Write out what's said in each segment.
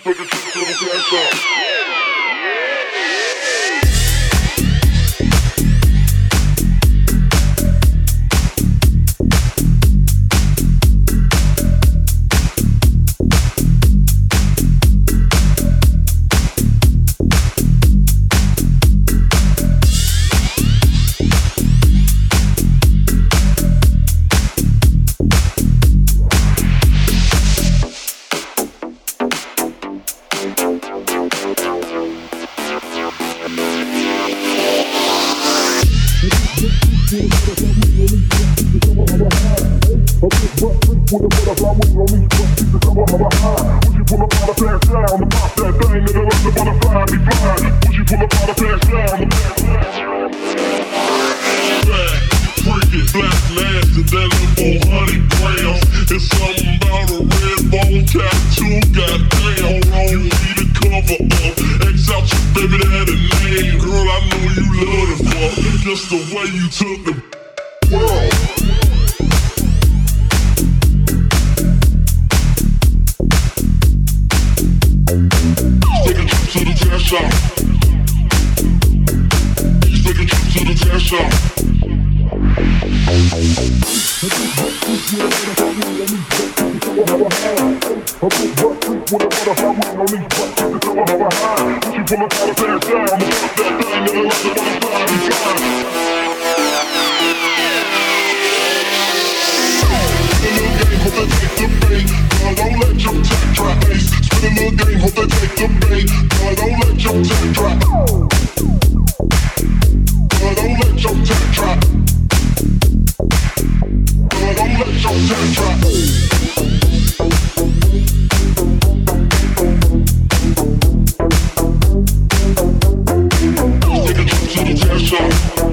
Take a trip to the cash out. Just the way you took the world. Take a trip to the cash shop. Take a trip to the cash shop. Don't let your tech try ace. Spin a little game, hope they take the bait. Don't let your tech try. Don't let your tech try. Don't let your tech try. Take a trip to the cash shop.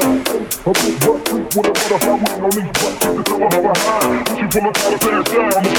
When I find when on these butt, you can tell I'm behind. She pull up all the pants down.